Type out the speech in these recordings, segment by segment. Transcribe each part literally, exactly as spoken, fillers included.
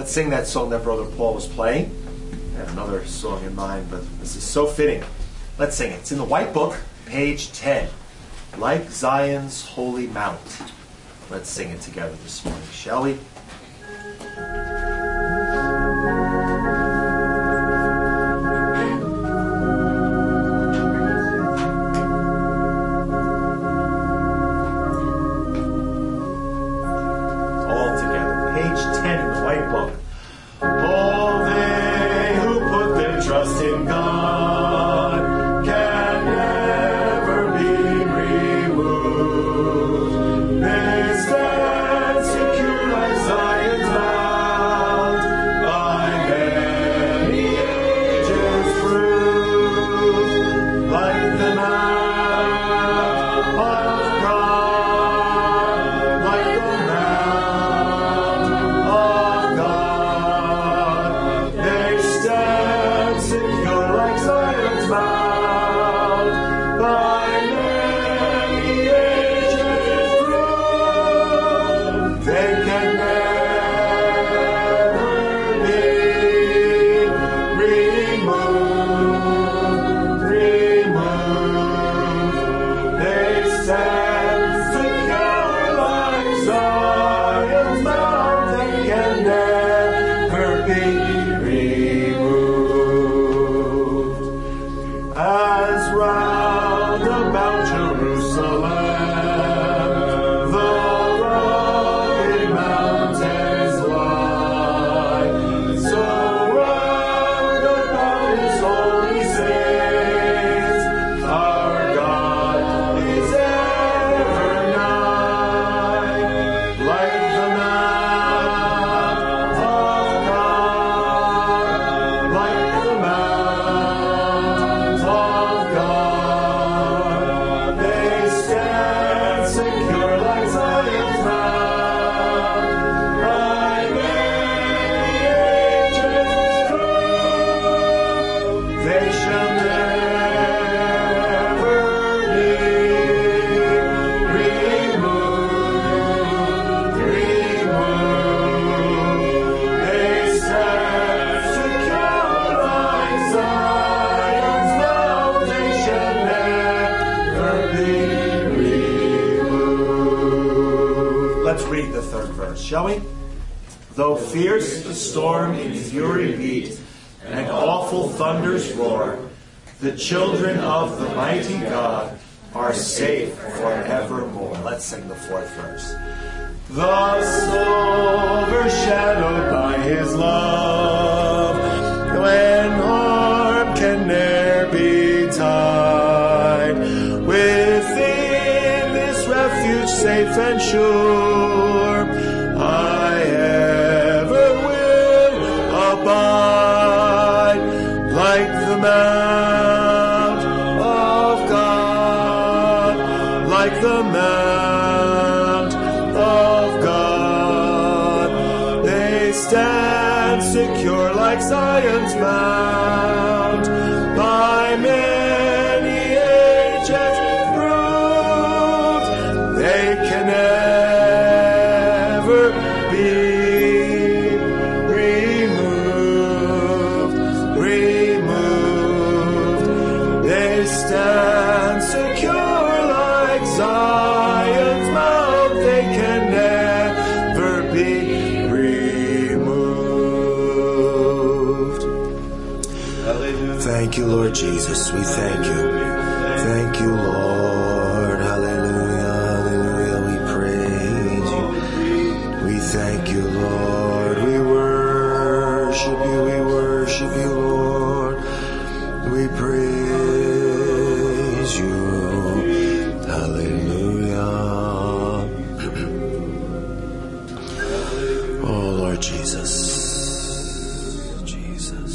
Let's sing that song that Brother Paul was playing. I have another song in mind, but this is so fitting. Let's sing it. It's in the White Book, page ten. Like Zion's Holy Mount. Let's sing it together this morning, shall we? Shall we? Though fierce the storm in fury beat, and awful thunders roar, the children of the mighty God are safe forevermore. Let's sing the fourth verse. Thus overshadowed by his love, when harm can ne'er be tied, within this refuge safe and sure, I ever will abide, like the mount of God, like the mount of God. They stand secure like Zion's mount, by many ages proved. They can never be removed, removed. They stand secure like Zion's mount. They can never be removed. Hallelujah. Thank you, Lord Jesus. We thank you. Thank you, Lord. Hallelujah, hallelujah. We praise you. We thank you, Lord. We worship you. We worship you, Lord. We praise you. Hallelujah. Oh, Lord Jesus. Jesus.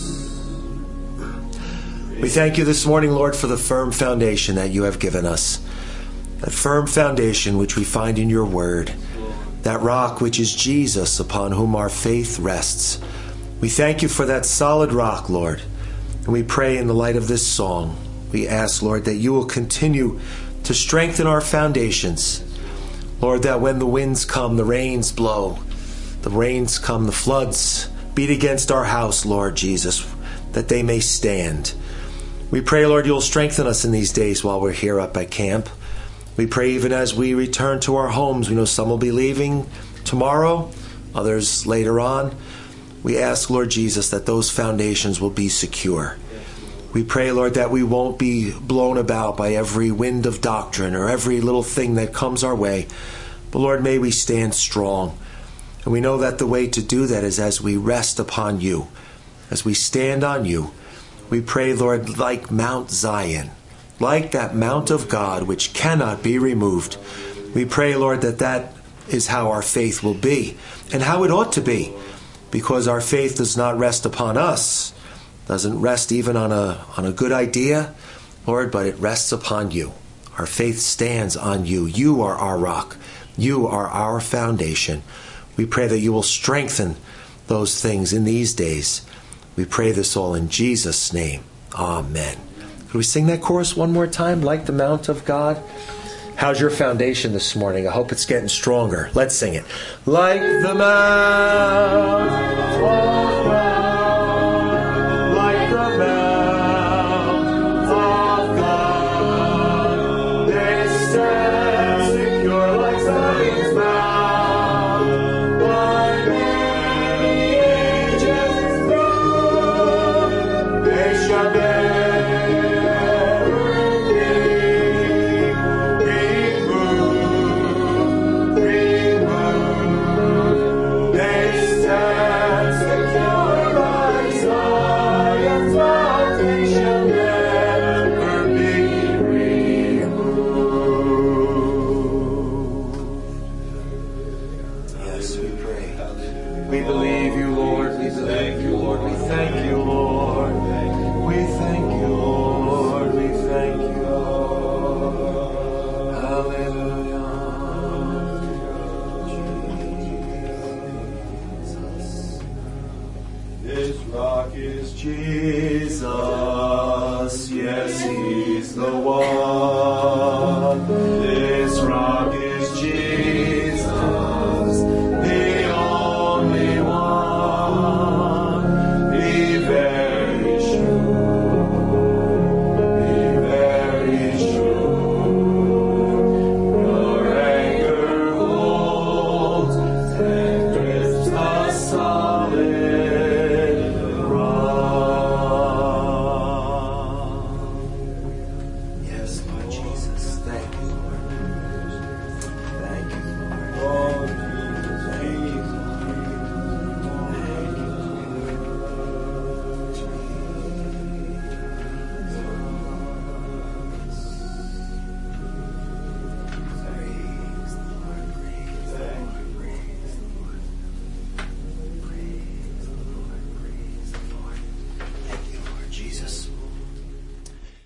We thank you this morning, Lord, for the firm foundation that you have given us. That firm foundation which we find in your word. That rock which is Jesus, upon whom our faith rests. We thank you for that solid rock, Lord. And we pray in the light of this song, we ask, Lord, that you will continue to strengthen our foundations. Lord, that when the winds come, the rains blow, the rains come, the floods beat against our house, Lord Jesus, that they may stand. We pray, Lord, you'll strengthen us in these days while we're here up at camp. We pray even as we return to our homes. We know some will be leaving tomorrow, others later on. We ask, Lord Jesus, that those foundations will be secure. We pray, Lord, that we won't be blown about by every wind of doctrine or every little thing that comes our way. But, Lord, may we stand strong. And we know that the way to do that is as we rest upon you, as we stand on you. We pray, Lord, like Mount Zion, like that Mount of God which cannot be removed. We pray, Lord, that that is how our faith will be and how it ought to be, because our faith does not rest upon us, doesn't rest even on a on a good idea, Lord, but it rests upon you. Our faith stands on you. You are our rock. You are our foundation. We pray that you will strengthen those things in these days. We pray this all in Jesus' name. Amen. Could we sing that chorus one more time? Like the Mount of God. How's your foundation this morning? I hope it's getting stronger. Let's sing it. Like the Mount of God. Jesus, yes, he's the one.